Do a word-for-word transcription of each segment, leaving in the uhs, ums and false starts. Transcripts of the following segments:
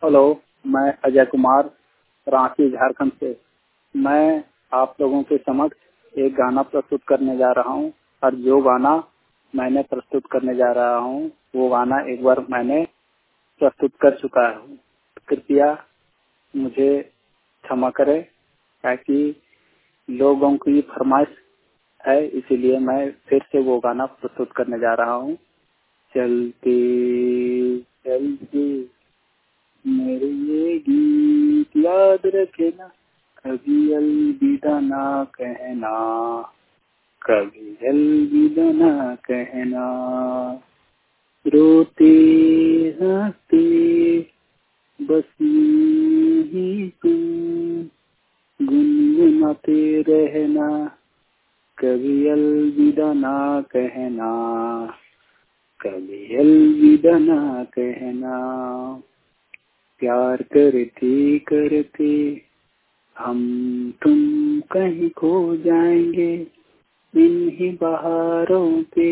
Hello, मैं अजय कुमार रांची झारखंड से। मैं आप लोगों के समक्ष एक गाना प्रस्तुत करने जा रहा हूं और जो गाना मैंने प्रस्तुत करने जा रहा हूं वो गाना एक बार मैंने प्रस्तुत कर चुका हूं। कृपया मुझे क्षमा करें ताकि लोगों की फरमाइश है, इसीलिए मैं फिर से वो गाना प्रस्तुत करने जा रहा हूं। चलते चलते मेरे ये गीत याद रखना, कभी अलविदा ना कहना, कभी अलविदा ना कहना। रोते हंसते बस ही तुम गुनगुनाते रहना, कभी अलविदा ना कहना, कभी अलविदा ना कहना। प्यार करते करते हम तुम कहीं खो जाएंगे इन्हीं बहारों पे,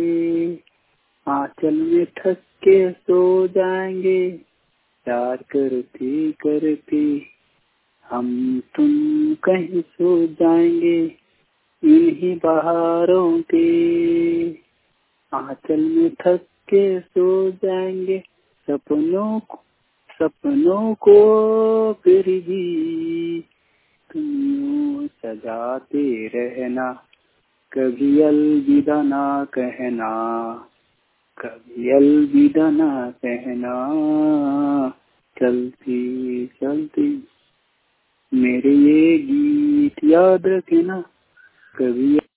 आंचल में थक के सो जाएंगे। प्यार करते करते हम तुम कहीं सो जाएंगे इन्हीं बहारों पे, आंचल में थक के सो जाएंगे। सपनों को सपनों को फिर भी तुम यूं सजाते रहना, कभी अलविदा ना कहना, कभी अलविदा ना कहना। चलती चलती मेरे ये गीत याद रखना, कभी